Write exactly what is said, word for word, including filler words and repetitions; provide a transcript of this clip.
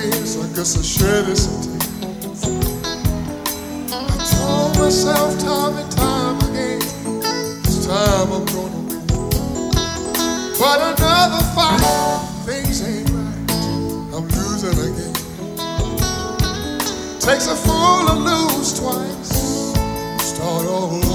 days, I guess I shed it some tears. I told myself time and time again, this time I'm gonna win. But another fight, things ain't right, I'm losing again. Takes a fool to lose twice, start all over.